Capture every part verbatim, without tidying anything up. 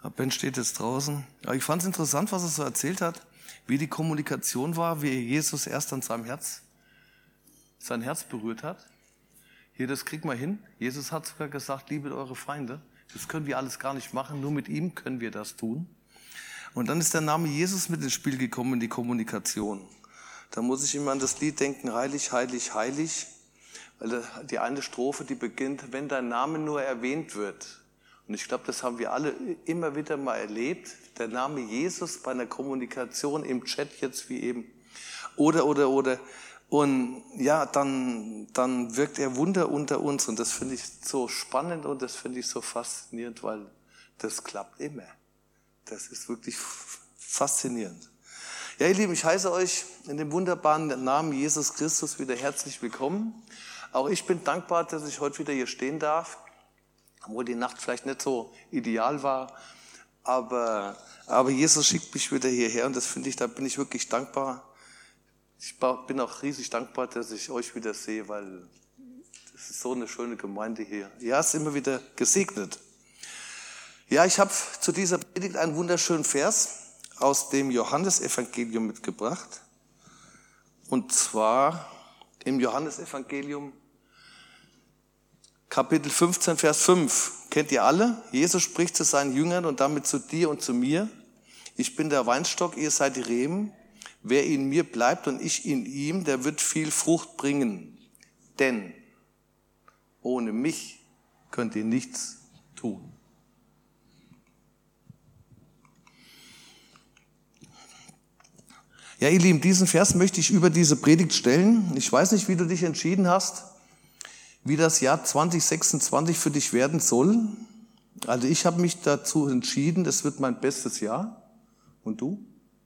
Ben steht jetzt draußen. Aber ich fand es interessant, was er so erzählt hat, wie die Kommunikation war, wie Jesus erst an seinem Herz, sein Herz berührt hat. Hier, das kriegt man hin. Jesus hat sogar gesagt, liebet eure Feinde. Das können wir alles gar nicht machen, nur mit ihm können wir das tun. Und dann ist der Name Jesus mit ins Spiel gekommen in die Kommunikation. Da muss ich immer an das Lied denken, heilig, heilig, heilig. Weil die eine Strophe, die beginnt, wenn dein Name nur erwähnt wird. Und ich glaube, das haben wir alle immer wieder mal erlebt. Der Name Jesus bei einer Kommunikation im Chat jetzt wie eben. Oder, oder, oder. Und ja, dann, dann wirkt er Wunder unter uns. Und das finde ich so spannend und das finde ich so faszinierend, weil das klappt immer. Das ist wirklich faszinierend. Ja, ihr Lieben, ich heiße euch in dem wunderbaren Namen Jesus Christus wieder herzlich willkommen. Auch ich bin dankbar, dass ich heute wieder hier stehen darf. Obwohl die Nacht vielleicht nicht so ideal war, aber, aber Jesus schickt mich wieder hierher und das finde ich, da bin ich wirklich dankbar. Ich bin auch riesig dankbar, dass ich euch wieder sehe, weil das ist so eine schöne Gemeinde hier. Ja, es ist immer wieder gesegnet. Ja, ich habe zu dieser Predigt einen wunderschönen Vers aus dem Johannesevangelium mitgebracht. Und zwar im Johannesevangelium Kapitel fünfzehn, Vers fünf. Kennt ihr alle? Jesus spricht zu seinen Jüngern und damit zu dir und zu mir. Ich bin der Weinstock, ihr seid die Reben. Wer in mir bleibt und ich in ihm, der wird viel Frucht bringen. Denn ohne mich könnt ihr nichts tun. Ja, ihr Lieben, diesen Vers möchte ich über diese Predigt stellen. Ich weiß nicht, wie du dich entschieden hast, wie das Jahr zwanzig sechsundzwanzig für dich werden soll. Also ich habe mich dazu entschieden, das wird mein bestes Jahr. Und du?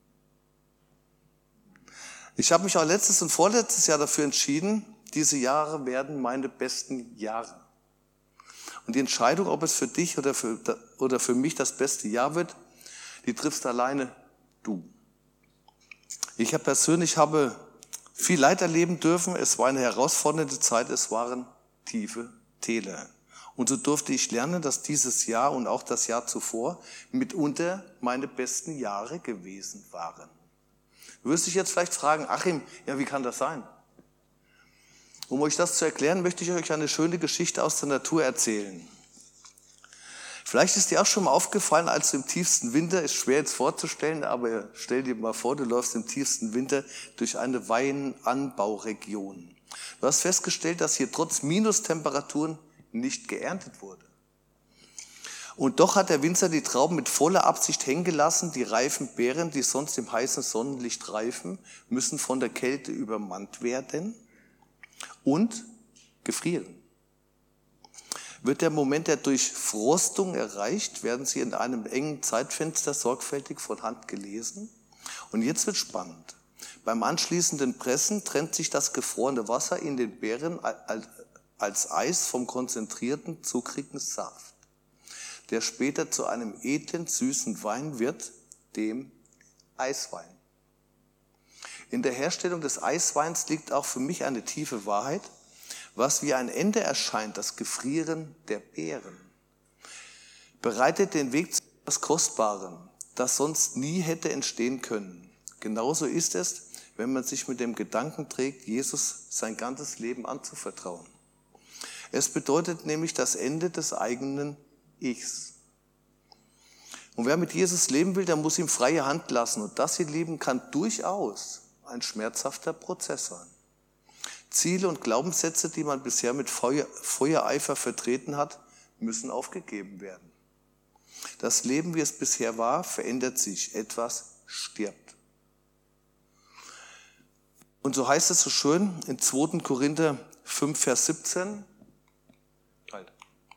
Ich habe mich auch letztes und vorletztes Jahr dafür entschieden, diese Jahre werden meine besten Jahre. Und die Entscheidung, ob es für dich oder für, oder für mich das beste Jahr wird, die triffst alleine du. Ich habe persönlich habe viel Leid erleben dürfen. Es war eine herausfordernde Zeit, es waren tiefe Täler. Und so durfte ich lernen, dass dieses Jahr und auch das Jahr zuvor mitunter meine besten Jahre gewesen waren. Du wirst dich jetzt vielleicht fragen, Achim, ja, wie kann das sein? Um euch das zu erklären, möchte ich euch eine schöne Geschichte aus der Natur erzählen. Vielleicht ist dir auch schon mal aufgefallen, als du im tiefsten Winter, ist schwer jetzt vorzustellen, aber stell dir mal vor, du läufst im tiefsten Winter durch eine Weinanbauregion. Du hast festgestellt, dass hier trotz Minustemperaturen nicht geerntet wurde. Und doch hat der Winzer die Trauben mit voller Absicht hängen gelassen. Die reifen Beeren, die sonst im heißen Sonnenlicht reifen, müssen von der Kälte übermannt werden und gefrieren. Wird der Moment der Durchfrostung erreicht, werden sie in einem engen Zeitfenster sorgfältig von Hand gelesen. Und jetzt wird spannend. Beim anschließenden Pressen trennt sich das gefrorene Wasser in den Beeren als Eis vom konzentrierten, zuckrigen Saft, der später zu einem edlen, süßen Wein wird, dem Eiswein. In der Herstellung des Eisweins liegt auch für mich eine tiefe Wahrheit, was wie ein Ende erscheint, das Gefrieren der Beeren, bereitet den Weg zu etwas Kostbarem, das sonst nie hätte entstehen können. Genauso ist es, wenn man sich mit dem Gedanken trägt, Jesus sein ganzes Leben anzuvertrauen. Es bedeutet nämlich das Ende des eigenen Ichs. Und wer mit Jesus leben will, der muss ihm freie Hand lassen. Und das, ihr Lieben, kann durchaus ein schmerzhafter Prozess sein. Ziele und Glaubenssätze, die man bisher mit Feuer, Feuereifer vertreten hat, müssen aufgegeben werden. Das Leben, wie es bisher war, verändert sich. Etwas stirbt. Und so heißt es so schön in zweiter Korinther fünf, Vers siebzehn. Halt.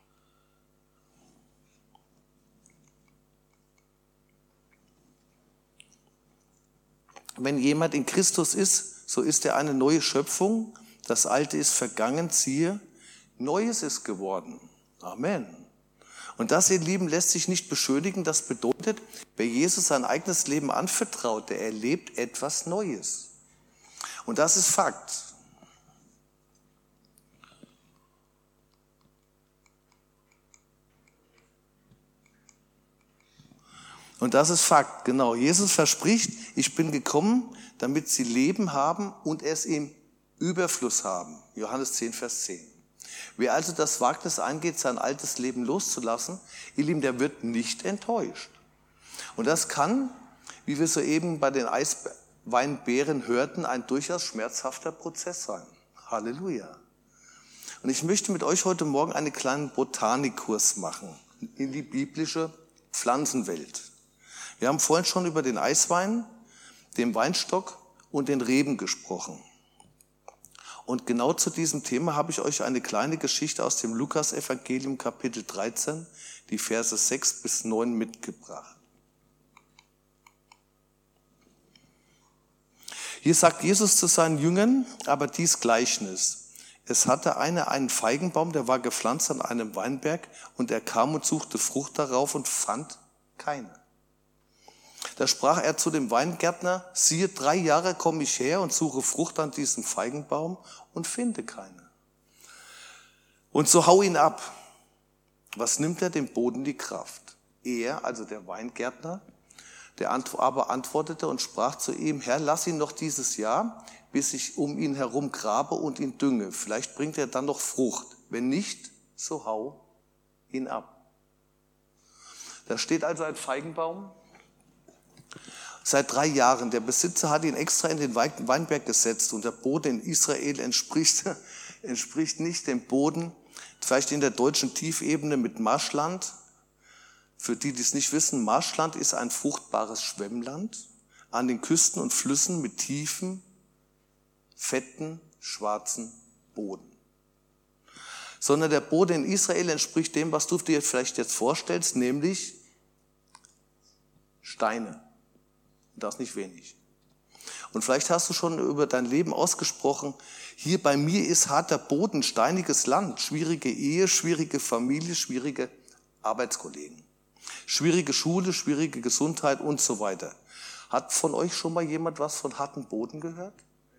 Wenn jemand in Christus ist, so ist er eine neue Schöpfung. Das Alte ist vergangen, siehe, Neues ist geworden. Amen. Und das, ihr Lieben, lässt sich nicht beschönigen. Das bedeutet, wer Jesus sein eigenes Leben anvertraut, der erlebt etwas Neues. Und das ist Fakt. Und das ist Fakt, genau. Jesus verspricht, ich bin gekommen, damit sie Leben haben und es im Überfluss haben. Johannes zehn, Vers zehn. Wer also das Wagnis eingeht, sein altes Leben loszulassen, ihr Lieben, der wird nicht enttäuscht. Und das kann, wie wir soeben bei den Eisweinbären hörten, ein durchaus schmerzhafter Prozess sein. Halleluja. Und ich möchte mit euch heute Morgen einen kleinen Botanikkurs machen in die biblische Pflanzenwelt. Wir haben vorhin schon über den Eiswein, den Weinstock und den Reben gesprochen. Und genau zu diesem Thema habe ich euch eine kleine Geschichte aus dem Lukas-Evangelium, Kapitel dreizehn, die Verse sechs bis neun mitgebracht. Hier sagt Jesus zu seinen Jüngern aber dies Gleichnis. Es hatte einer einen Feigenbaum, der war gepflanzt an einem Weinberg, und er kam und suchte Frucht darauf und fand keine. Da sprach er zu dem Weingärtner, siehe, drei Jahre komme ich her und suche Frucht an diesem Feigenbaum und finde keine. Und so hau ihn ab. Was nimmt er dem Boden die Kraft? Er, also der Weingärtner, der aber antwortete und sprach zu ihm, Herr, lass ihn noch dieses Jahr, bis ich um ihn herum grabe und ihn dünge. Vielleicht bringt er dann noch Frucht. Wenn nicht, so hau ihn ab. Da steht also ein Feigenbaum. Seit drei Jahren. Der Besitzer hat ihn extra in den Weinberg gesetzt und der Boden in Israel entspricht, entspricht nicht dem Boden, vielleicht in der deutschen Tiefebene mit Marschland. Für die, die es nicht wissen, Marschland ist ein fruchtbares Schwemmland an den Küsten und Flüssen mit tiefem, fetten, schwarzen Boden. Sondern der Boden in Israel entspricht dem, was du dir vielleicht jetzt vorstellst, nämlich Steine. Das ist nicht wenig. Und vielleicht hast du schon über dein Leben ausgesprochen, hier bei mir ist harter Boden, steiniges Land, schwierige Ehe, schwierige Familie, schwierige Arbeitskollegen, schwierige Schule, schwierige Gesundheit und so weiter. Hat von euch schon mal jemand was von hartem Boden gehört?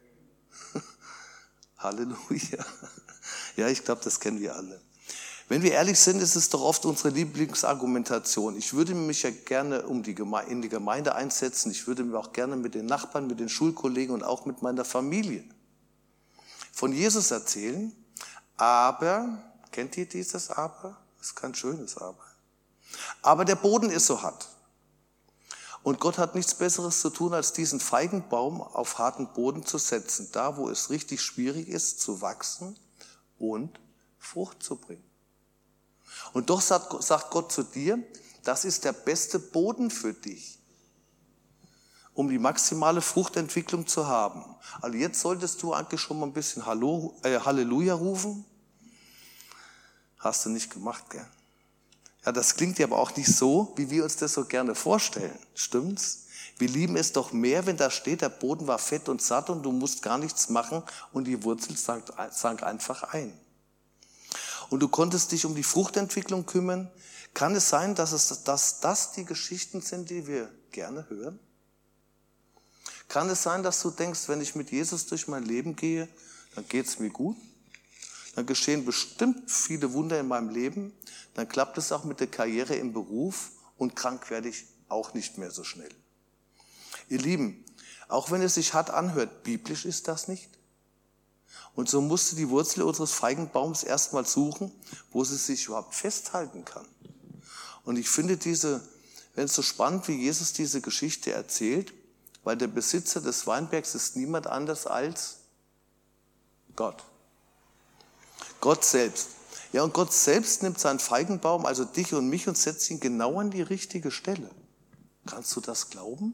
Halleluja. Ja, ich glaube, das kennen wir alle. Wenn wir ehrlich sind, ist es doch oft unsere Lieblingsargumentation. Ich würde mich ja gerne um die Geme- in die Gemeinde einsetzen. Ich würde mir auch gerne mit den Nachbarn, mit den Schulkollegen und auch mit meiner Familie von Jesus erzählen. Aber, kennt ihr dieses Aber? Das ist kein schönes Aber. Aber der Boden ist so hart. Und Gott hat nichts Besseres zu tun, als diesen Feigenbaum auf harten Boden zu setzen. Da, wo es richtig schwierig ist, zu wachsen und Frucht zu bringen. Und doch sagt, sagt Gott zu dir, das ist der beste Boden für dich, um die maximale Fruchtentwicklung zu haben. Also jetzt solltest du eigentlich schon mal ein bisschen Hallo, äh, Halleluja rufen. Hast du nicht gemacht, gell? Ja, das klingt ja aber auch nicht so, wie wir uns das so gerne vorstellen. Stimmt's? Wir lieben es doch mehr, wenn da steht, der Boden war fett und satt und du musst gar nichts machen und die Wurzel sank, sank einfach ein. Und du konntest dich um die Fruchtentwicklung kümmern. Kann es sein, dass, es, dass das die Geschichten sind, die wir gerne hören? Kann es sein, dass du denkst, wenn ich mit Jesus durch mein Leben gehe, dann geht's mir gut? Dann geschehen bestimmt viele Wunder in meinem Leben. Dann klappt es auch mit der Karriere im Beruf und krank werde ich auch nicht mehr so schnell. Ihr Lieben, auch wenn es sich hart anhört, biblisch ist das nicht. Und so musste die Wurzel unseres Feigenbaums erstmal suchen, wo sie sich überhaupt festhalten kann. Und ich finde diese, wenn es so spannend, wie Jesus diese Geschichte erzählt, weil der Besitzer des Weinbergs ist niemand anders als Gott. Gott selbst. Ja, und Gott selbst nimmt seinen Feigenbaum, also dich und mich, und setzt ihn genau an die richtige Stelle. Kannst du das glauben?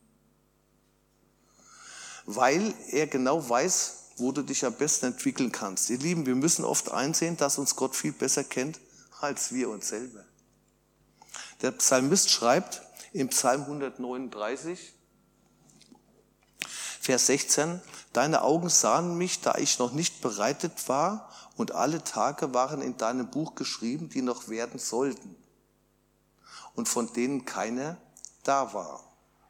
Weil er genau weiß, wo du dich am besten entwickeln kannst. Ihr Lieben, wir müssen oft einsehen, dass uns Gott viel besser kennt, als wir uns selber. Der Psalmist schreibt im Psalm hundertneununddreißig, Vers sechzehn, deine Augen sahen mich, da ich noch nicht bereitet war, und alle Tage waren in deinem Buch geschrieben, die noch werden sollten, und von denen keiner da war.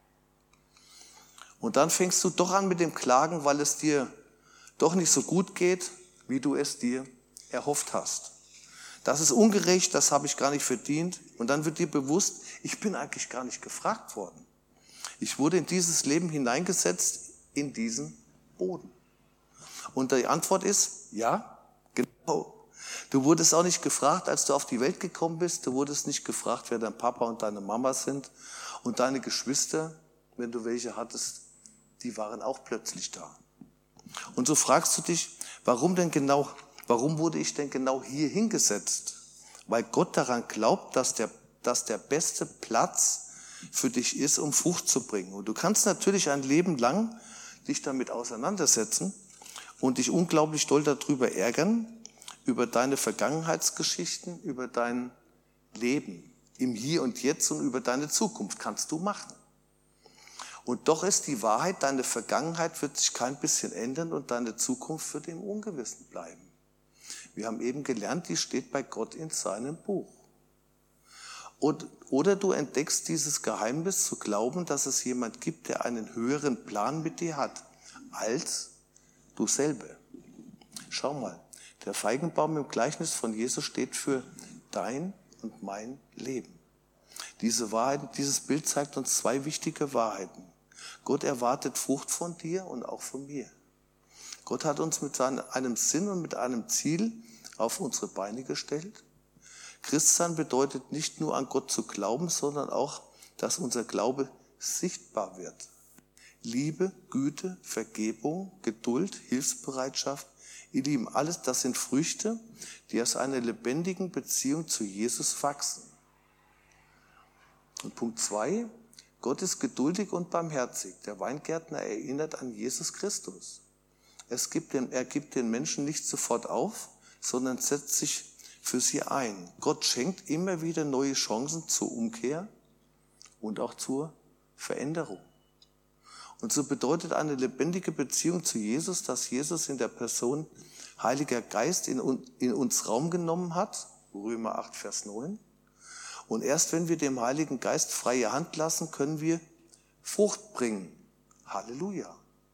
Und dann fängst du doch an mit dem Klagen, weil es dir doch nicht so gut geht, wie du es dir erhofft hast. Das ist ungerecht, das habe ich gar nicht verdient. Und dann wird dir bewusst, ich bin eigentlich gar nicht gefragt worden. Ich wurde in dieses Leben hineingesetzt, in diesen Boden. Und die Antwort ist, ja, genau. Du wurdest auch nicht gefragt, als du auf die Welt gekommen bist. Du wurdest nicht gefragt, wer dein Papa und deine Mama sind. Und deine Geschwister, wenn du welche hattest, die waren auch plötzlich da. Und so fragst du dich, warum denn genau, warum wurde ich denn genau hier hingesetzt? Weil Gott daran glaubt, dass der, dass der beste Platz für dich ist, um Frucht zu bringen. Und du kannst natürlich ein Leben lang dich damit auseinandersetzen und dich unglaublich doll darüber ärgern, über deine Vergangenheitsgeschichten, über dein Leben im Hier und Jetzt und über deine Zukunft. Kannst du machen. Und doch ist die Wahrheit, deine Vergangenheit wird sich kein bisschen ändern und deine Zukunft wird im Ungewissen bleiben. Wir haben eben gelernt, die steht bei Gott in seinem Buch. Und, oder du entdeckst dieses Geheimnis zu glauben, dass es jemand gibt, der einen höheren Plan mit dir hat, als du selber. Schau mal, der Feigenbaum im Gleichnis von Jesus steht für dein und mein Leben. Diese Wahrheit, dieses Bild zeigt uns zwei wichtige Wahrheiten. Gott erwartet Frucht von dir und auch von mir. Gott hat uns mit seinem, einem Sinn und mit einem Ziel auf unsere Beine gestellt. Christsein bedeutet nicht nur an Gott zu glauben, sondern auch, dass unser Glaube sichtbar wird. Liebe, Güte, Vergebung, Geduld, Hilfsbereitschaft, ihr Lieben, alles das sind Früchte, die aus einer lebendigen Beziehung zu Jesus wachsen. Und Punkt zwei, Gott ist geduldig und barmherzig. Der Weingärtner erinnert an Jesus Christus. Es gibt den, er gibt den Menschen nicht sofort auf, sondern setzt sich für sie ein. Gott schenkt immer wieder neue Chancen zur Umkehr und auch zur Veränderung. Und so bedeutet eine lebendige Beziehung zu Jesus, dass Jesus in der Person Heiliger Geist in, in uns Raum genommen hat, Römer acht, Vers neun. Und erst wenn wir dem Heiligen Geist freie Hand lassen, können wir Frucht bringen. Halleluja.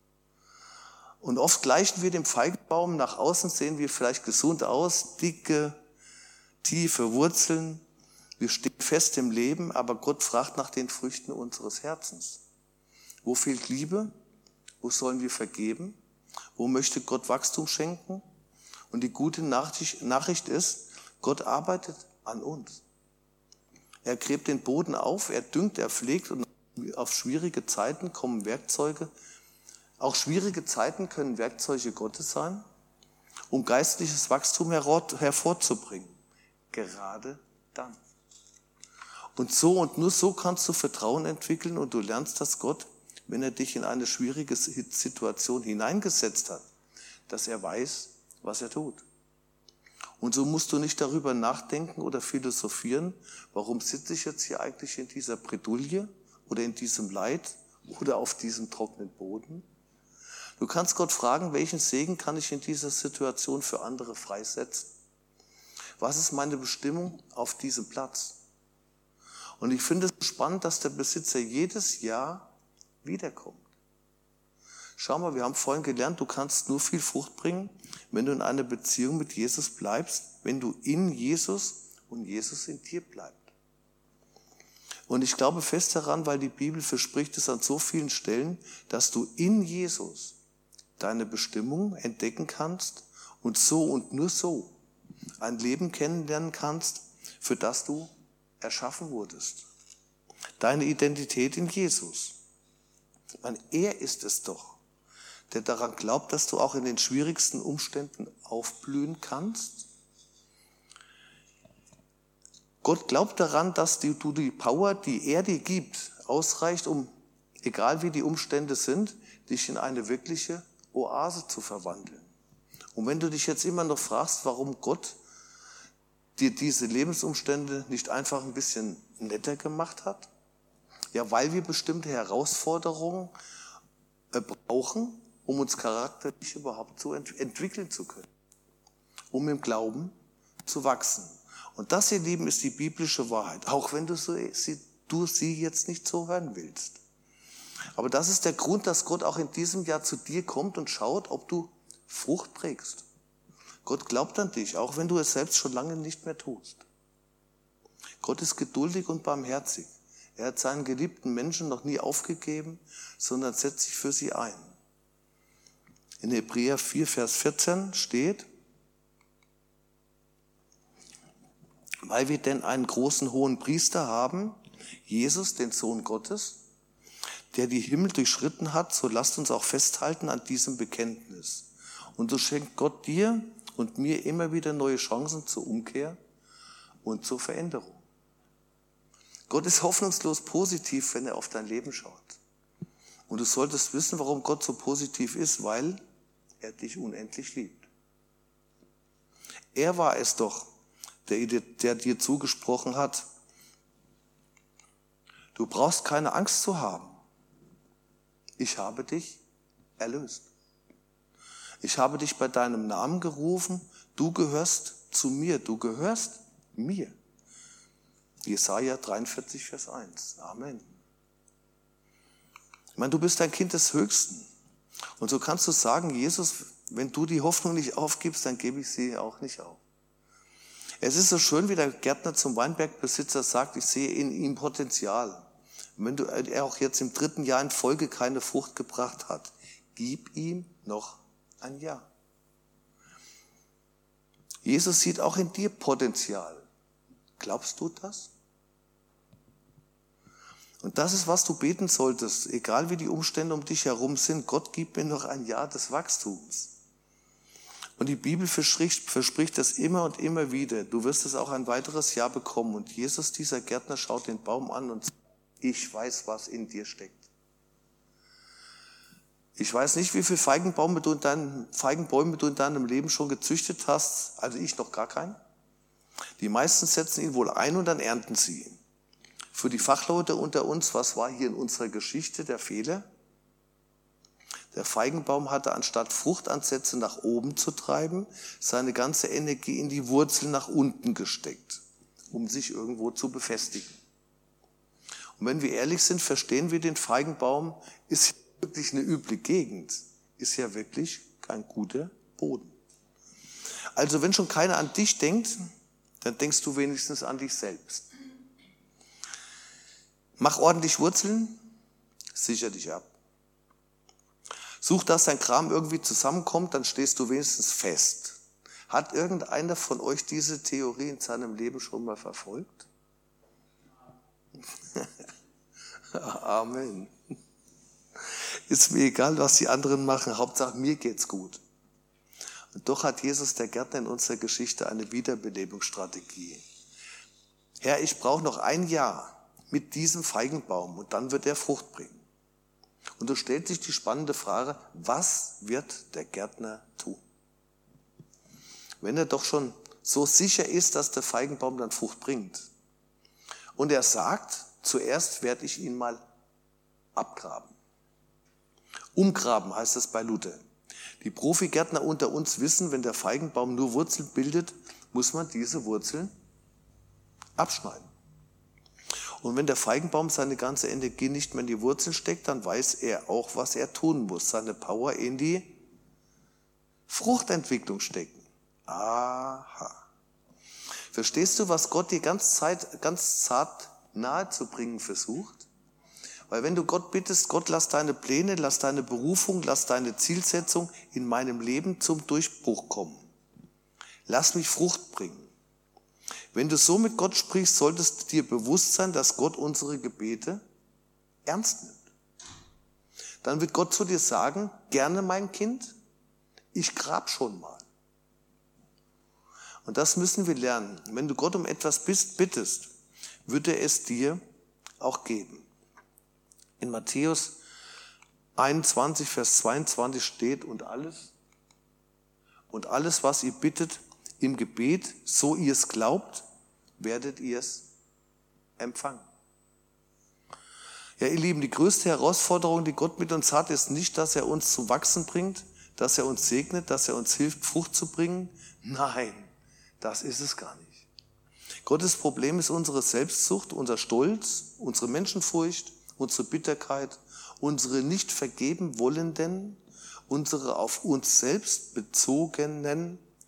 Und oft gleichen wir dem Feigenbaum. Nach außen sehen wir vielleicht gesund aus, dicke, tiefe Wurzeln. Wir stehen fest im Leben, aber Gott fragt nach den Früchten unseres Herzens. Wo fehlt Liebe? Wo sollen wir vergeben? Wo möchte Gott Wachstum schenken? Und die gute Nachricht ist, Gott arbeitet an uns. Er gräbt den Boden auf, er düngt, er pflegt und auf schwierige Zeiten kommen Werkzeuge. Auch schwierige Zeiten können Werkzeuge Gottes sein, um geistliches Wachstum hervorzubringen. Gerade dann. Und so und nur so kannst du Vertrauen entwickeln und du lernst, dass Gott, wenn er dich in eine schwierige Situation hineingesetzt hat, dass er weiß, was er tut. Und so musst du nicht darüber nachdenken oder philosophieren, warum sitze ich jetzt hier eigentlich in dieser Bredouille oder in diesem Leid oder auf diesem trockenen Boden. Du kannst Gott fragen, welchen Segen kann ich in dieser Situation für andere freisetzen? Was ist meine Bestimmung auf diesem Platz? Und ich finde es spannend, dass der Besitzer jedes Jahr wiederkommt. Schau mal, wir haben vorhin gelernt, du kannst nur viel Frucht bringen, wenn du in einer Beziehung mit Jesus bleibst, wenn du in Jesus und Jesus in dir bleibt. Und ich glaube fest daran, weil die Bibel verspricht es an so vielen Stellen, dass du in Jesus deine Bestimmung entdecken kannst und so und nur so ein Leben kennenlernen kannst, für das du erschaffen wurdest. Deine Identität in Jesus. Ich meine, er ist es doch, der daran glaubt, dass du auch in den schwierigsten Umständen aufblühen kannst. Gott glaubt daran, dass du die Power, die er dir gibt, ausreicht, um, egal wie die Umstände sind, dich in eine wirkliche Oase zu verwandeln. Und wenn du dich jetzt immer noch fragst, warum Gott dir diese Lebensumstände nicht einfach ein bisschen netter gemacht hat, ja, weil wir bestimmte Herausforderungen brauchen, um uns charakterlich überhaupt so ent- entwickeln zu können, um im Glauben zu wachsen. Und das, ihr Lieben, ist die biblische Wahrheit, auch wenn du, so, sie, du sie jetzt nicht so hören willst. Aber das ist der Grund, dass Gott auch in diesem Jahr zu dir kommt und schaut, ob du Frucht trägst. Gott glaubt an dich, auch wenn du es selbst schon lange nicht mehr tust. Gott ist geduldig und barmherzig. Er hat seinen geliebten Menschen noch nie aufgegeben, sondern setzt sich für sie ein. In Hebräer vier, Vers vierzehn steht, weil wir denn einen großen hohen Priester haben, Jesus, den Sohn Gottes, der die Himmel durchschritten hat, so lasst uns auch festhalten an diesem Bekenntnis. Und so schenkt Gott dir und mir immer wieder neue Chancen zur Umkehr und zur Veränderung. Gott ist hoffnungslos positiv, wenn er auf dein Leben schaut. Und du solltest wissen, warum Gott so positiv ist, weil er dich unendlich liebt. Er war es doch, der, der dir zugesprochen hat, du brauchst keine Angst zu haben. Ich habe dich erlöst. Ich habe dich bei deinem Namen gerufen, du gehörst zu mir, du gehörst mir. Jesaja dreiundvierzig, Vers eins. Amen. Ich meine, du bist ein Kind des Höchsten. Und so kannst du sagen, Jesus, wenn du die Hoffnung nicht aufgibst, dann gebe ich sie auch nicht auf. Es ist so schön, wie der Gärtner zum Weinbergbesitzer sagt, ich sehe in ihm Potenzial. Und wenn du, er auch jetzt im dritten Jahr in Folge keine Frucht gebracht hat, gib ihm noch ein Jahr. Jesus sieht auch in dir Potenzial. Glaubst du das? Und das ist, was du beten solltest, egal wie die Umstände um dich herum sind. Gott gibt mir noch ein Jahr des Wachstums. Und die Bibel verspricht, verspricht das immer und immer wieder. Du wirst es auch ein weiteres Jahr bekommen. Und Jesus, dieser Gärtner, schaut den Baum an und sagt, ich weiß, was in dir steckt. Ich weiß nicht, wie viele Feigenbäume du in deinem, Feigenbäume du in deinem Leben schon gezüchtet hast. Also ich noch gar keinen. Die meisten setzen ihn wohl ein und dann ernten sie ihn. Für die Fachleute unter uns, was war hier in unserer Geschichte der Fehler? Der Feigenbaum hatte, anstatt Fruchtansätze nach oben zu treiben, seine ganze Energie in die Wurzeln nach unten gesteckt, um sich irgendwo zu befestigen. Und wenn wir ehrlich sind, verstehen wir den Feigenbaum, ist wirklich eine üble Gegend, ist ja wirklich kein guter Boden. Also wenn schon keiner an dich denkt, dann denkst du wenigstens an dich selbst. Mach ordentlich Wurzeln, sicher dich ab. Such, dass dein Kram irgendwie zusammenkommt, dann stehst du wenigstens fest. Hat irgendeiner von euch diese Theorie in seinem Leben schon mal verfolgt? Amen. Ist mir egal, was die anderen machen, Hauptsache mir geht's gut. Und doch hat Jesus, der Gärtner, in unserer Geschichte eine Wiederbelebungsstrategie. Herr, ich brauche noch ein Jahr mit diesem Feigenbaum und dann wird er Frucht bringen. Und so stellt sich die spannende Frage, was wird der Gärtner tun? Wenn er doch schon so sicher ist, dass der Feigenbaum dann Frucht bringt. Und er sagt, zuerst werde ich ihn mal abgraben. Umgraben heißt es bei Luther. Die Profigärtner unter uns wissen, wenn der Feigenbaum nur Wurzeln bildet, muss man diese Wurzeln abschneiden. Und wenn der Feigenbaum seine ganze Energie nicht mehr in die Wurzeln steckt, dann weiß er auch, was er tun muss. Seine Power in die Fruchtentwicklung stecken. Aha. Verstehst du, was Gott dir ganz, Zeit, ganz zart nahe zu bringen versucht? Weil wenn du Gott bittest, Gott, lass deine Pläne, lass deine Berufung, lass deine Zielsetzung in meinem Leben zum Durchbruch kommen. Lass mich Frucht bringen. Wenn du so mit Gott sprichst, solltest du dir bewusst sein, dass Gott unsere Gebete ernst nimmt. Dann wird Gott zu dir sagen, gerne mein Kind, ich grab schon mal. Und das müssen wir lernen. Wenn du Gott um etwas bist, bittest, wird er es dir auch geben. In Matthäus einundzwanzig, Vers zweiundzwanzig steht, und alles, und alles, was ihr bittet im Gebet, so ihr es glaubt, werdet ihr es empfangen. Ja, ihr Lieben, die größte Herausforderung, die Gott mit uns hat, ist nicht, dass er uns zum Wachsen bringt, dass er uns segnet, dass er uns hilft, Frucht zu bringen. Nein, das ist es gar nicht. Gottes Problem ist unsere Selbstsucht, unser Stolz, unsere Menschenfurcht, unsere Bitterkeit, unsere nicht vergeben wollenden, unsere auf uns selbst bezogenen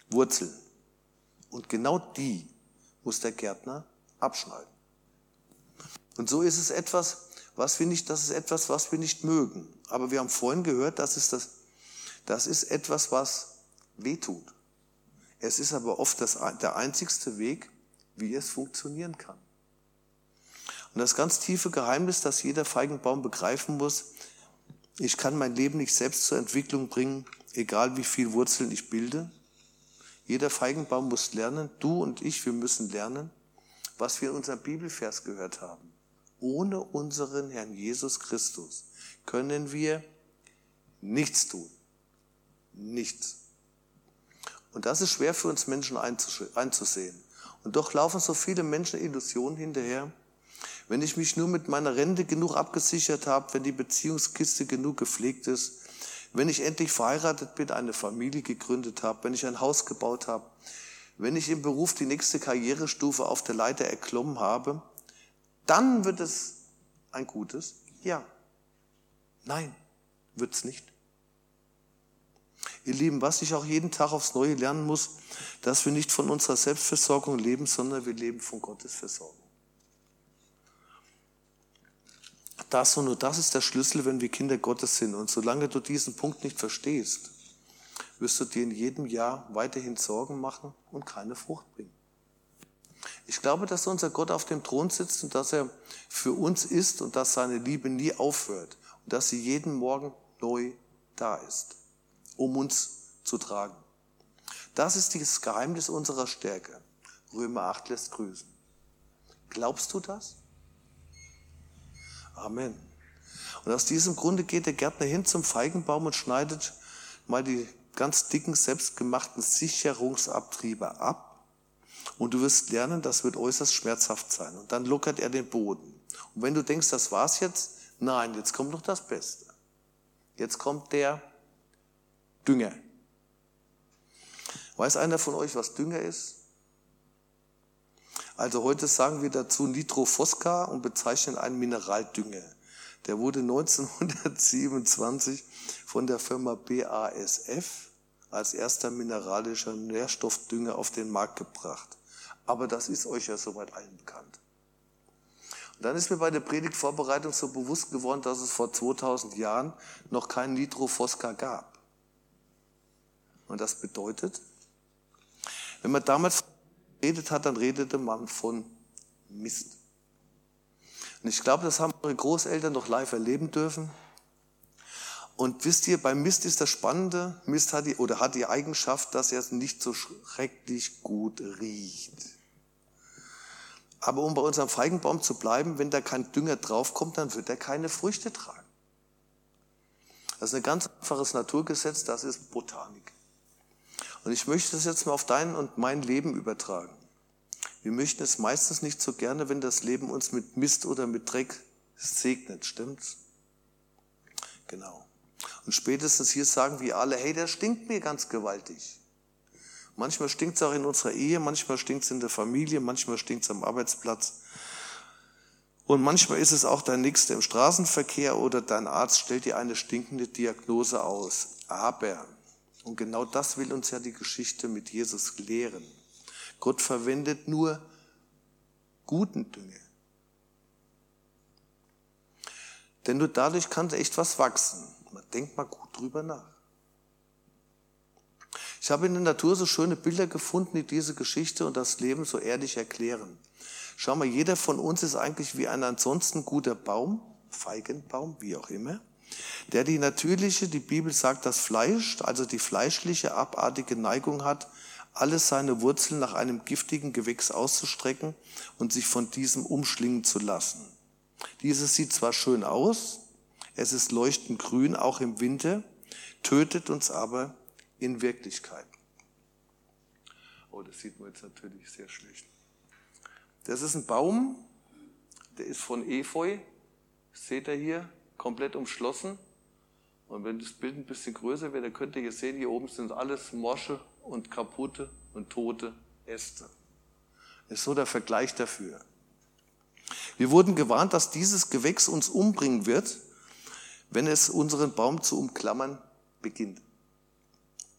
Wurzeln. Und genau die muss der Gärtner abschneiden. Und so ist es etwas, was wir nicht, das ist etwas, was wir nicht mögen. Aber wir haben vorhin gehört, das ist, das, das ist etwas, was wehtut. Es ist aber oft das, der einzigste Weg, wie es funktionieren kann. Und das ganz tiefe Geheimnis, das jeder Feigenbaum begreifen muss, ich kann mein Leben nicht selbst zur Entwicklung bringen, egal wie viel Wurzeln ich bilde. Jeder Feigenbaum muss lernen, du und ich, wir müssen lernen, was wir in unserem Bibelvers gehört haben. Ohne unseren Herrn Jesus Christus können wir nichts tun. Nichts. Und das ist schwer für uns Menschen einzusehen. Und doch laufen so viele Menschen Illusionen hinterher. Wenn ich mich nur mit meiner Rente genug abgesichert habe, wenn die Beziehungskiste genug gepflegt ist, wenn ich endlich verheiratet bin, eine Familie gegründet habe, wenn ich ein Haus gebaut habe, wenn ich im Beruf die nächste Karrierestufe auf der Leiter erklommen habe, dann wird es ein gutes Ja. Nein, wird es nicht. Ihr Lieben, was ich auch jeden Tag aufs Neue lernen muss, dass wir nicht von unserer Selbstversorgung leben, sondern wir leben von Gottes Versorgung. Das und nur das ist der Schlüssel, wenn wir Kinder Gottes sind. Und solange du diesen Punkt nicht verstehst, wirst du dir in jedem Jahr weiterhin Sorgen machen und keine Frucht bringen. Ich glaube, dass unser Gott auf dem Thron sitzt und dass er für uns ist und dass seine Liebe nie aufhört und dass sie jeden Morgen neu da ist, um uns zu tragen. Das ist das Geheimnis unserer Stärke. Römer acht lässt grüßen. Glaubst du das? Amen. Und aus diesem Grunde geht der Gärtner hin zum Feigenbaum und schneidet mal die ganz dicken, selbstgemachten Sicherungsabtriebe ab. Und du wirst lernen, das wird äußerst schmerzhaft sein. Und dann lockert er den Boden. Und wenn du denkst, das war's jetzt, nein, jetzt kommt noch das Beste. Jetzt kommt der Dünger. Weiß einer von euch, was Dünger ist? Also heute sagen wir dazu Nitrophosphor und bezeichnen einen Mineraldünger. Der wurde neunzehnhundertsiebenundzwanzig von der Firma B A S F als erster mineralischer Nährstoffdünger auf den Markt gebracht. Aber das ist euch ja soweit allen bekannt. Und dann ist mir bei der Predigtvorbereitung so bewusst geworden, dass es vor zweitausend Jahren noch kein Nitrophosphor gab. Und das bedeutet, wenn man damals geredet hat, dann redete man von Mist. Und ich glaube, das haben eure Großeltern noch live erleben dürfen. Und wisst ihr, beim Mist ist das Spannende, Mist hat die, oder hat die Eigenschaft, dass er nicht so schrecklich gut riecht. Aber um bei unserem Feigenbaum zu bleiben, wenn da kein Dünger draufkommt, dann wird er keine Früchte tragen. Das ist ein ganz einfaches Naturgesetz, das ist Botanik. Und ich möchte das jetzt mal auf dein und mein Leben übertragen. Wir möchten es meistens nicht so gerne, wenn das Leben uns mit Mist oder mit Dreck segnet, stimmt's? Genau. Und spätestens hier sagen wir alle, hey, der stinkt mir ganz gewaltig. Manchmal stinkt es auch in unserer Ehe, manchmal stinkt es in der Familie, manchmal stinkt es am Arbeitsplatz. Und manchmal ist es auch dein Nächster im Straßenverkehr oder dein Arzt stellt dir eine stinkende Diagnose aus. Aber, und genau das will uns ja die Geschichte mit Jesus lehren, Gott verwendet nur guten Dünger. Denn nur dadurch kann echt was wachsen. Man denkt mal gut drüber nach. Ich habe in der Natur so schöne Bilder gefunden, die diese Geschichte und das Leben so ehrlich erklären. Schau mal, jeder von uns ist eigentlich wie ein ansonsten guter Baum, Feigenbaum, wie auch immer, der die natürliche, die Bibel sagt, das Fleisch, also die fleischliche, abartige Neigung hat, alle seine Wurzeln nach einem giftigen Gewächs auszustrecken und sich von diesem umschlingen zu lassen. Dieses sieht zwar schön aus, es ist leuchtend grün, auch im Winter, tötet uns aber in Wirklichkeit. Oh, das sieht man jetzt natürlich sehr schlecht. Das ist ein Baum, der ist von Efeu, seht ihr hier, komplett umschlossen. Und wenn das Bild ein bisschen größer wäre, dann könnt ihr hier sehen, hier oben sind alles morsche und kaputte und tote Äste. Das ist so der Vergleich dafür. Wir wurden gewarnt, dass dieses Gewächs uns umbringen wird, wenn es unseren Baum zu umklammern beginnt.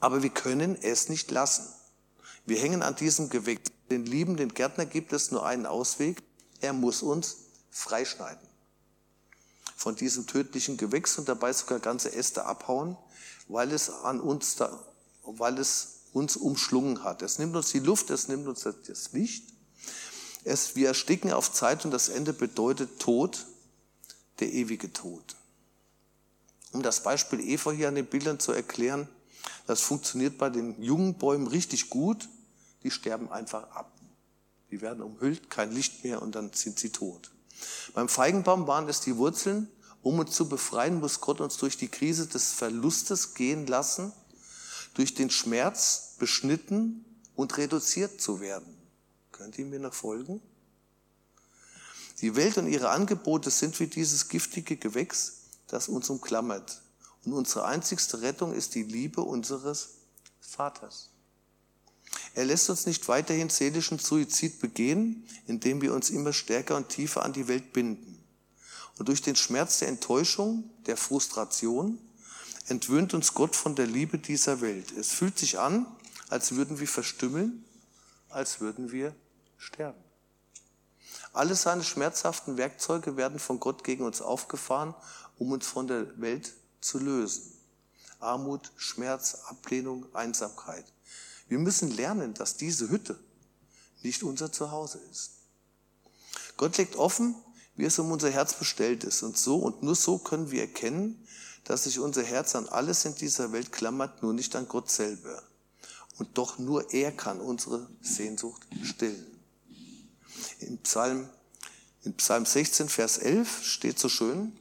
Aber wir können es nicht lassen. Wir hängen an diesem Gewächs. Den liebenden Gärtner gibt es nur einen Ausweg. Er muss uns freischneiden von diesem tödlichen Gewächs und dabei sogar ganze Äste abhauen, weil es an uns, da, weil es uns umschlungen hat. Es nimmt uns die Luft, es nimmt uns das Licht. Es, wir ersticken auf Zeit und das Ende bedeutet Tod, der ewige Tod. Um das Beispiel Eva hier an den Bildern zu erklären, das funktioniert bei den jungen Bäumen richtig gut. Die sterben einfach ab. Die werden umhüllt, kein Licht mehr und dann sind sie tot. Beim Feigenbaum waren es die Wurzeln. Um uns zu befreien, muss Gott uns durch die Krise des Verlustes gehen lassen, durch den Schmerz beschnitten und reduziert zu werden. Könnt ihr mir noch folgen? Die Welt und ihre Angebote sind wie dieses giftige Gewächs, das uns umklammert. Und unsere einzigste Rettung ist die Liebe unseres Vaters. Er lässt uns nicht weiterhin seelischen Suizid begehen, indem wir uns immer stärker und tiefer an die Welt binden. Und durch den Schmerz der Enttäuschung, der Frustration, entwöhnt uns Gott von der Liebe dieser Welt. Es fühlt sich an, als würden wir verstümmeln, als würden wir sterben. Alle seine schmerzhaften Werkzeuge werden von Gott gegen uns aufgefahren, um uns von der Welt zu lösen. Armut, Schmerz, Ablehnung, Einsamkeit. Wir müssen lernen, dass diese Hütte nicht unser Zuhause ist. Gott legt offen, wie es um unser Herz bestellt ist. Und so und nur so können wir erkennen, dass sich unser Herz an alles in dieser Welt klammert, nur nicht an Gott selber. Und doch nur er kann unsere Sehnsucht stillen. In Psalm, in Psalm sechzehn, Vers elf steht so schön: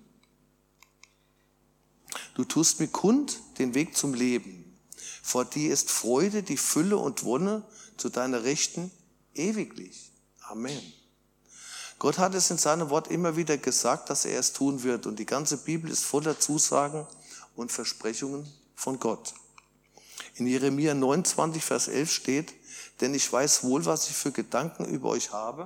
Du tust mir kund den Weg zum Leben. Vor dir ist Freude, die Fülle und Wonne zu deiner Rechten ewiglich. Amen. Gott hat es in seinem Wort immer wieder gesagt, dass er es tun wird. Und die ganze Bibel ist voller Zusagen und Versprechungen von Gott. In Jeremia neunundzwanzig, Vers elf steht: Denn ich weiß wohl, was ich für Gedanken über euch habe,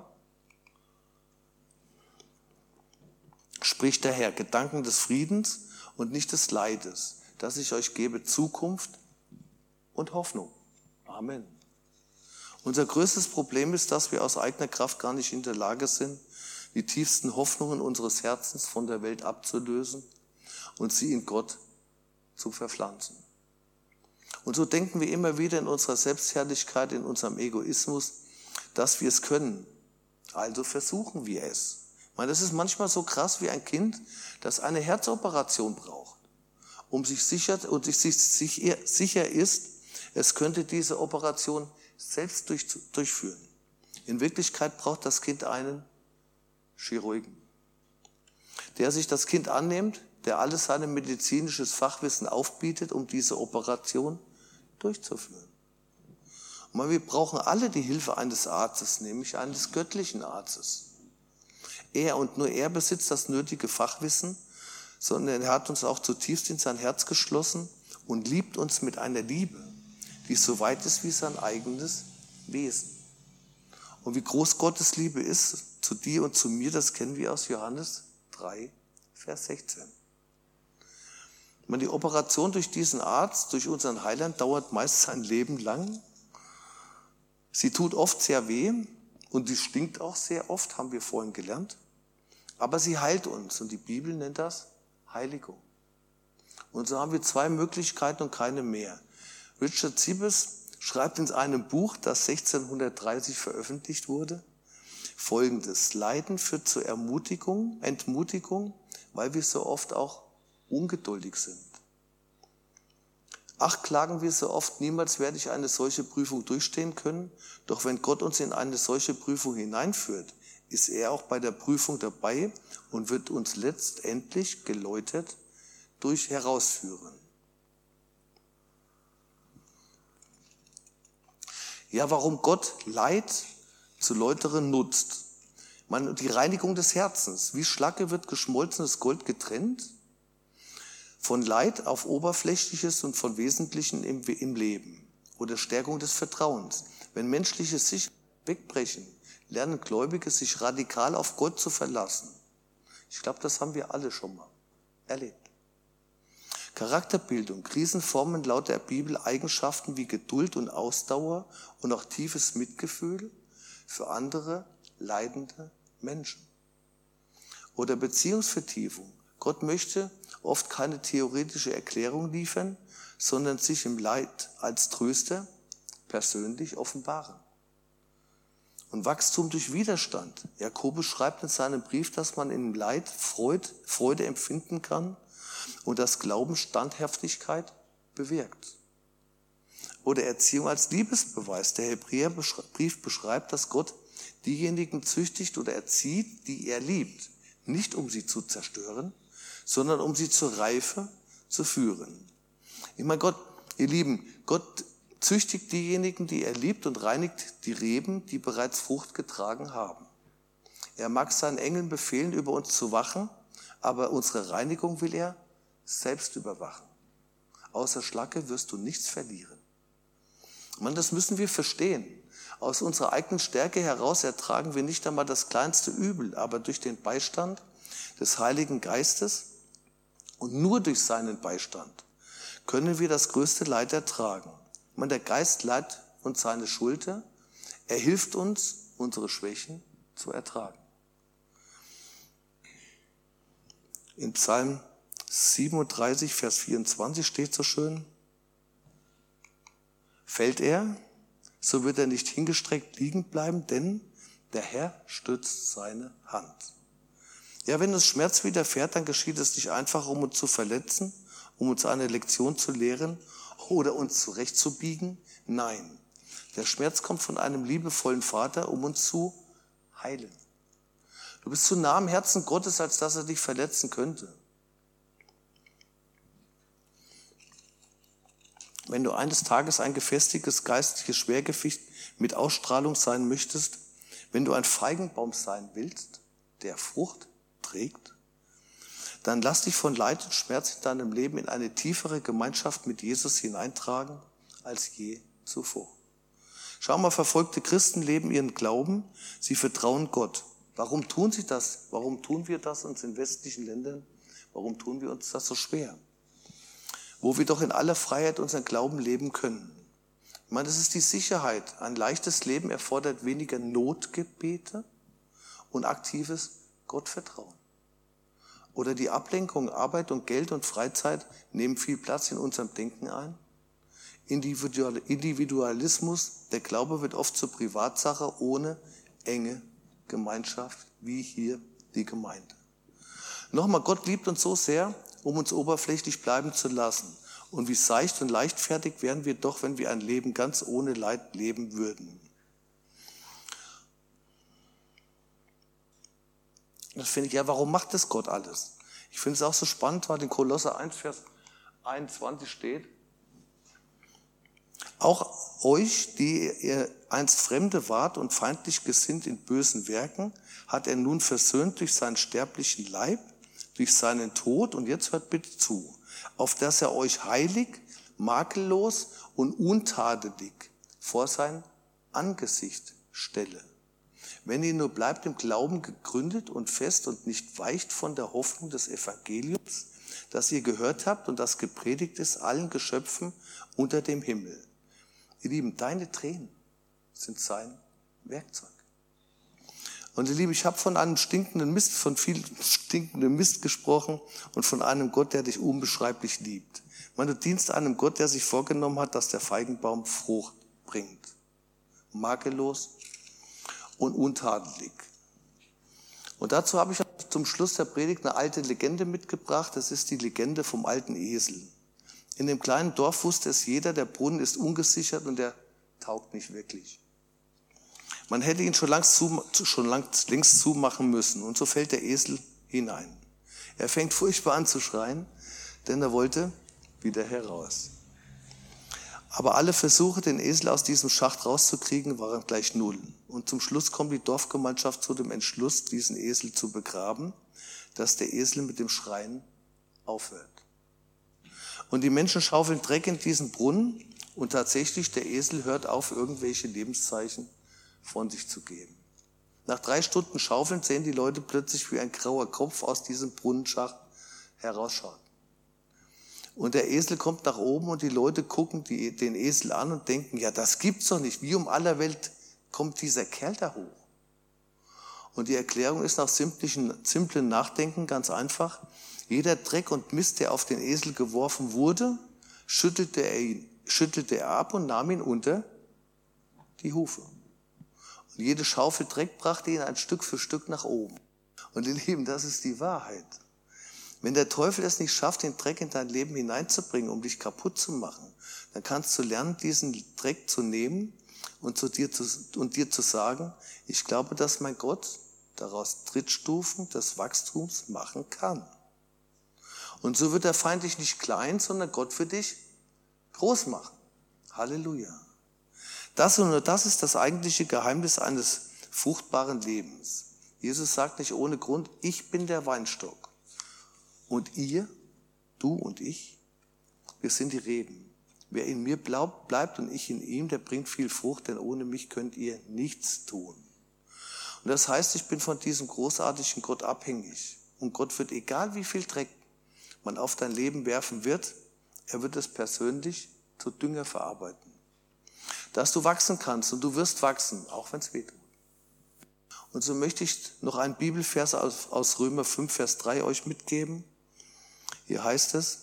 spricht der Herr, Gedanken des Friedens und nicht des Leides, dass ich euch gebe Zukunft und Hoffnung. Amen. Unser größtes Problem ist, dass wir aus eigener Kraft gar nicht in der Lage sind, die tiefsten Hoffnungen unseres Herzens von der Welt abzulösen und sie in Gott zu verpflanzen. Und so denken wir immer wieder in unserer Selbstherrlichkeit, in unserem Egoismus, dass wir es können. Also versuchen wir es. Ich meine, das ist manchmal so krass wie ein Kind, das eine Herzoperation braucht, um sich sicher und sich, sich sicher ist, es könnte diese Operation selbst durch, durchführen. In Wirklichkeit braucht das Kind einen Chirurgen, der sich das Kind annimmt, der alles sein medizinisches Fachwissen aufbietet, um diese Operation durchzuführen. Und wir brauchen alle die Hilfe eines Arztes, nämlich eines göttlichen Arztes. Er und nur er besitzt das nötige Fachwissen, sondern er hat uns auch zutiefst in sein Herz geschlossen und liebt uns mit einer Liebe, die so weit ist wie sein eigenes Wesen. Und wie groß Gottes Liebe ist zu dir und zu mir, das kennen wir aus Johannes drei, Vers sechzehn. Ich meine, die Operation durch diesen Arzt, durch unseren Heiland, dauert meist sein Leben lang. Sie tut oft sehr weh und die stinkt auch sehr oft, haben wir vorhin gelernt. Aber sie heilt uns und die Bibel nennt das Heiligung. Und so haben wir zwei Möglichkeiten und keine mehr. Richard Sibbes schreibt in einem Buch, das sechzehnhundertdreißig veröffentlicht wurde, Folgendes: Leiden führt zur Ermutigung, Entmutigung, weil wir so oft auch ungeduldig sind. Ach, klagen wir so oft, niemals werde ich eine solche Prüfung durchstehen können. Doch wenn Gott uns in eine solche Prüfung hineinführt, ist er auch bei der Prüfung dabei und wird uns letztendlich geläutert durch herausführen. Ja, warum Gott Leid zu Läuteren nutzt. Man, die Reinigung des Herzens. Wie Schlacke wird geschmolzenes Gold getrennt von Leid auf Oberflächliches und von Wesentlichen im, im Leben. Oder Stärkung des Vertrauens. Wenn menschliche Sicherheiten wegbrechen, lernen Gläubige sich radikal auf Gott zu verlassen. Ich glaube, das haben wir alle schon mal erlebt. Charakterbildung, Krisen formen laut der Bibel Eigenschaften wie Geduld und Ausdauer und auch tiefes Mitgefühl für andere leidende Menschen. Oder Beziehungsvertiefung. Gott möchte oft keine theoretische Erklärung liefern, sondern sich im Leid als Tröster persönlich offenbaren. Und Wachstum durch Widerstand. Jakobus schreibt in seinem Brief, dass man im Leid Freude, Freude empfinden kann und dass Glauben Standhaftigkeit bewirkt. Oder Erziehung als Liebesbeweis. Der Hebräerbrief beschreibt, dass Gott diejenigen züchtigt oder erzieht, die er liebt. Nicht um sie zu zerstören, sondern um sie zur Reife zu führen. Ich meine, Gott, ihr Lieben, Gott züchtigt diejenigen, die er liebt und reinigt die Reben, die bereits Frucht getragen haben. Er mag seinen Engeln befehlen, über uns zu wachen, aber unsere Reinigung will er selbst überwachen. Außer Schlacke wirst du nichts verlieren. Man, das müssen wir verstehen. Aus unserer eigenen Stärke heraus ertragen wir nicht einmal das kleinste Übel, aber durch den Beistand des Heiligen Geistes und nur durch seinen Beistand können wir das größte Leid ertragen. Man, der Geist leiht uns seine Schulter, er hilft uns, unsere Schwächen zu ertragen. In Psalm siebenunddreißig, Vers vierundzwanzig steht so schön: Fällt er, so wird er nicht hingestreckt liegen bleiben, denn der Herr stützt seine Hand. Ja, wenn uns Schmerz widerfährt, dann geschieht es nicht einfach, um uns zu verletzen, um uns eine Lektion zu lehren oder uns zurechtzubiegen. Nein, der Schmerz kommt von einem liebevollen Vater, um uns zu heilen. Du bist zu nah am Herzen Gottes, als dass er dich verletzen könnte. Wenn du eines Tages ein gefestigtes geistliches Schwergewicht mit Ausstrahlung sein möchtest, wenn du ein Feigenbaum sein willst, der Frucht trägt, dann lass dich von Leid und Schmerz in deinem Leben in eine tiefere Gemeinschaft mit Jesus hineintragen als je zuvor. Schau mal, verfolgte Christen leben ihren Glauben, sie vertrauen Gott. Warum tun sie das? Warum tun wir das uns in westlichen Ländern? Warum tun wir uns das so schwer? Wo wir doch in aller Freiheit unseren Glauben leben können. Ich meine, das ist die Sicherheit. Ein leichtes Leben erfordert weniger Notgebete und aktives Gottvertrauen. Oder die Ablenkung, Arbeit und Geld und Freizeit nehmen viel Platz in unserem Denken ein. Individualismus, der Glaube wird oft zur Privatsache ohne enge Gemeinschaft, wie hier die Gemeinde. Nochmal, Gott liebt uns so sehr, um uns oberflächlich bleiben zu lassen. Und wie seicht und leichtfertig wären wir doch, wenn wir ein Leben ganz ohne Leid leben würden. Das finde ich, ja, warum macht das Gott alles? Ich finde es auch so spannend, weil in Kolosser eins, Vers einundzwanzig steht: Auch euch, die ihr einst Fremde wart und feindlich gesinnt in bösen Werken, hat er nun versöhnt durch seinen sterblichen Leib, durch seinen Tod, und jetzt hört bitte zu, auf dass er euch heilig, makellos und untadelig vor sein Angesicht stelle. Wenn ihr nur bleibt im Glauben gegründet und fest und nicht weicht von der Hoffnung des Evangeliums, das ihr gehört habt und das gepredigt ist allen Geschöpfen unter dem Himmel. Ihr Lieben, deine Tränen sind sein Werkzeug. Und ihr Lieben, ich habe von einem stinkenden Mist, von viel stinkendem Mist gesprochen und von einem Gott, der dich unbeschreiblich liebt. Ich meine, du dienst einem Gott, der sich vorgenommen hat, dass der Feigenbaum Frucht bringt. Makellos und untadelig. Und dazu habe ich zum Schluss der Predigt eine alte Legende mitgebracht. Das ist die Legende vom alten Esel. In dem kleinen Dorf wusste es jeder, der Brunnen ist ungesichert und der taugt nicht wirklich. Man hätte ihn schon längst, zu, schon längst zumachen müssen. Und so fällt der Esel hinein. Er fängt furchtbar an zu schreien, denn er wollte wieder heraus. Aber alle Versuche, den Esel aus diesem Schacht rauszukriegen, waren gleich null. Und zum Schluss kommt die Dorfgemeinschaft zu dem Entschluss, diesen Esel zu begraben, dass der Esel mit dem Schreien aufhört. Und die Menschen schaufeln Dreck in diesen Brunnen und tatsächlich, der Esel hört auf, irgendwelche Lebenszeichen von sich zu geben. Nach drei Stunden Schaufeln sehen die Leute plötzlich, wie ein grauer Kopf aus diesem Brunnenschacht herausschaut. Und der Esel kommt nach oben und die Leute gucken die, den Esel an und denken, ja, das gibt's doch nicht. Wie um aller Welt kommt dieser Kerl da hoch? Und die Erklärung ist nach simplem Nachdenken ganz einfach. Jeder Dreck und Mist, der auf den Esel geworfen wurde, schüttelte er, ihn, schüttelte er ab und nahm ihn unter die Hufe. Und jede Schaufel Dreck brachte ihn ein Stück für Stück nach oben. Und ihr Lieben, das ist die Wahrheit. Wenn der Teufel es nicht schafft, den Dreck in dein Leben hineinzubringen, um dich kaputt zu machen, dann kannst du lernen, diesen Dreck zu nehmen und, zu dir, zu, und dir zu sagen, ich glaube, dass mein Gott daraus Trittstufen des Wachstums machen kann. Und so wird der Feind dich nicht klein, sondern Gott wird dich groß machen. Halleluja. Das und nur das ist das eigentliche Geheimnis eines fruchtbaren Lebens. Jesus sagt nicht ohne Grund, ich bin der Weinstock. Und ihr, du und ich, wir sind die Reben. Wer in mir bleibt und ich in ihm, der bringt viel Frucht, denn ohne mich könnt ihr nichts tun. Und das heißt, ich bin von diesem großartigen Gott abhängig. Und Gott wird, egal wie viel Dreck man auf dein Leben werfen wird, er wird es persönlich zu Dünger verarbeiten. Dass du wachsen kannst und du wirst wachsen, auch wenn es weh tut. Und so möchte ich noch einen Bibelvers aus, aus Römer fünf, Vers drei euch mitgeben. Hier heißt es,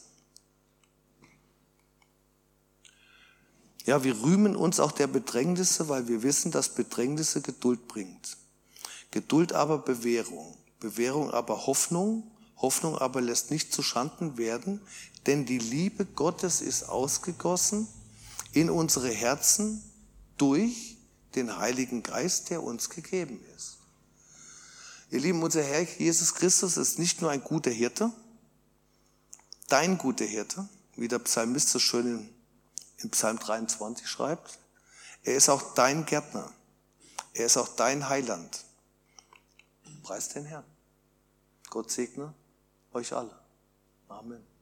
ja, wir rühmen uns auch der Bedrängnisse, weil wir wissen, dass Bedrängnisse Geduld bringt. Geduld aber Bewährung, Bewährung aber Hoffnung, Hoffnung aber lässt nicht zu Schanden werden, denn die Liebe Gottes ist ausgegossen in unsere Herzen durch den Heiligen Geist, der uns gegeben ist. Ihr Lieben, unser Herr Jesus Christus ist nicht nur ein guter Hirte, dein guter Hirte, wie der Psalmist so schön in, in Psalm dreiundzwanzig schreibt. Er ist auch dein Gärtner. Er ist auch dein Heiland. Preis den Herrn. Gott segne euch alle. Amen.